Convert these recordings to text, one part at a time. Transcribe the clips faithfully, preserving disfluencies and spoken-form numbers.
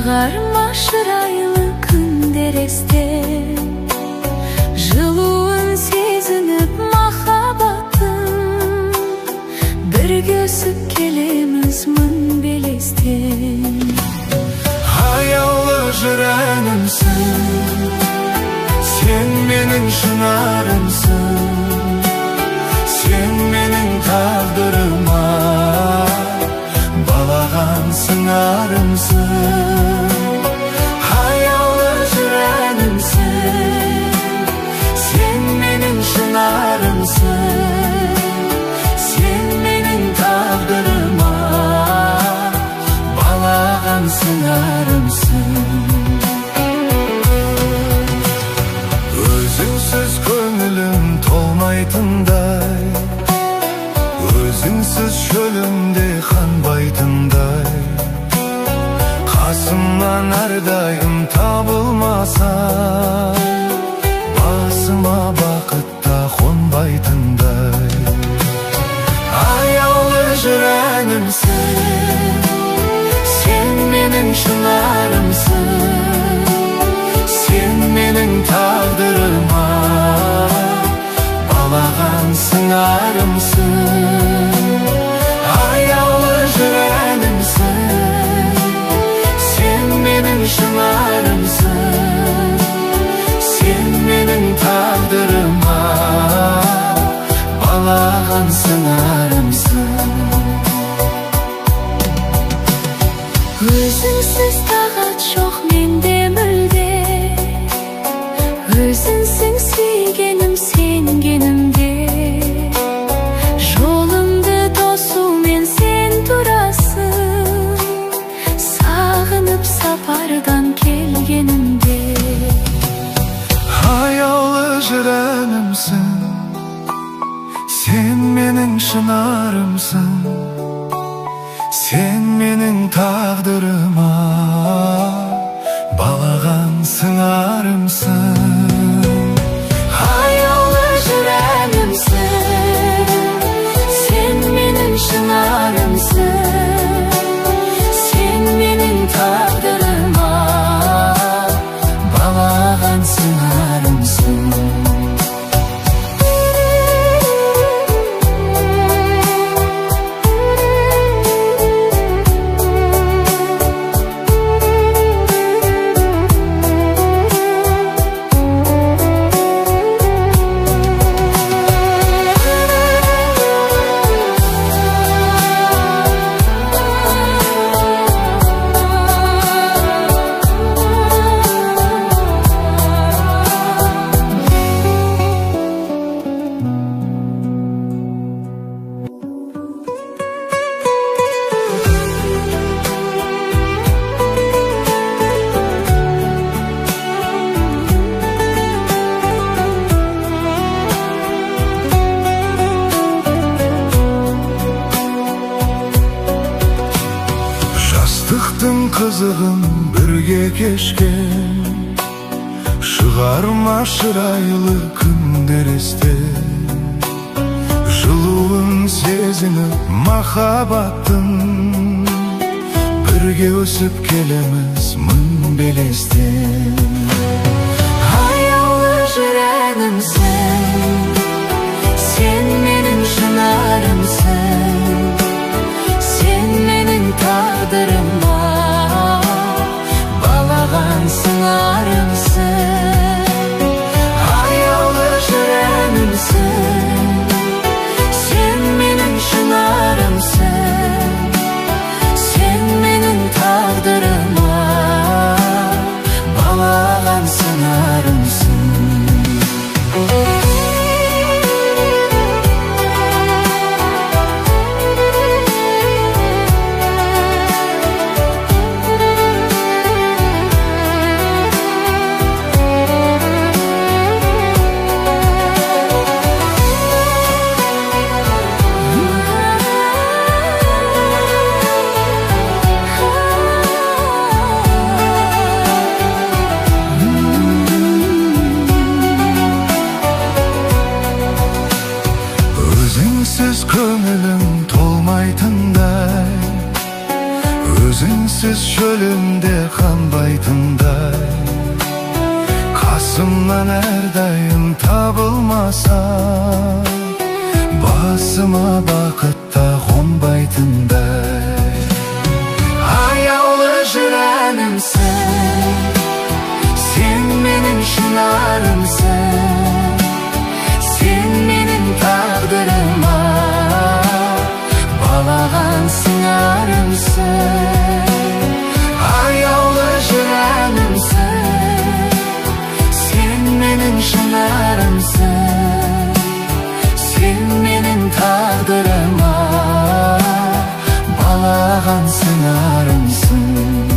Шығарма шырайлы күндер естен, жылуын сезініп махаббаттың, бірге өсіп келеміз мың белестен. Аяулы жыр әнімсің, сен менің шынарымсың, сен менің тағдырыма балаған сыңарымсың. Аяулы жыр әнімсің, сен менің шынарымсың, сен менің тағдырыма балаған сыңарымсың. Өзіңсіз көңілім толмайтындай, өзіңсіз шөлімде қанбайтындай, қасымнан әрдайым табылмаса, басыма бақытта қонбайтындай. Аяулы жыр әнімсің, сен менің шынарымсың, сен менің тағдырыма балаған сыңарымсың. Аяулы жыр әнімсің, сен менің шынарымсың, сен менің тағдырыма балаған сыңарымсың. Өзіңсіз тағат жоқ менде мүлде, өзіңсің сүйгенім сенгенімде, жолымды тосумен сен тұрасың, сағынып сапардан келгенімде. Аяулы жыр әнімсің, сен менің шынарымсың, сен менің тағдырыма балаған сыңарымсың. Аяулы жыр әнімсің, сен менің шынарымсың, сен менің тағдырыма балаған сыңарымсың. Жастықтың қызығын бірге кешкен, шығарма шырайлы күндер естен, жылуын сезініп махаббаттың, бірге өсіп келеміз мың белестен. Аяулы жыр әнімсің, сен менің шынарымсың, сен менің тағдырыма балаған сыңарымсың. Аяулы жыр әнімсің, сен менің шынарымсың, сен менің тағдырыма балаған сыңарымсың. çölümde kanbaytınday, kasımdan erdayım tabılmasa, basıma bakıtta konbaytınday. Ayalı jirenimsin, sen menin şınarımsın, sen menin taqdırıma balağan sınarımsın. Ayalı jirenimsin, sen menin şınarımsın, sen menin taqdırıma balağan sınarımsın.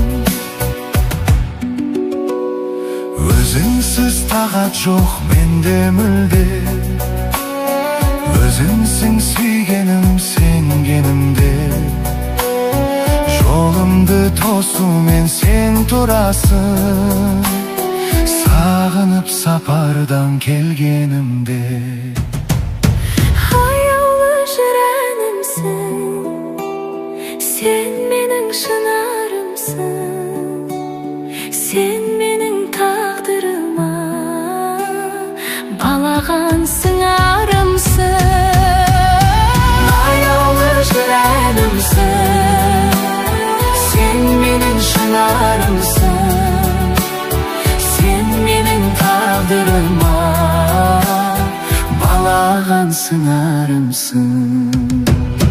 Özünsüz takat жоқ mende mülde, özünsün sүйgenim sengenimde. Жолымды тосу мен sen турасың, сағынып сапардан келгенімде. Аяулы jirenimsin, sen menin şınarımsın, sen menin taqdırıma balağan sınarımsın. Ayaulы jirenimsin, sen menin şınarımsın, sen menin taqdırıma balağan sınarımsın.